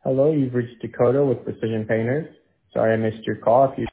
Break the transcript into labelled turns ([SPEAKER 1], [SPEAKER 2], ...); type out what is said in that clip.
[SPEAKER 1] Hello, you've reached Dakota with Precision Painters. Sorry I missed your call. If you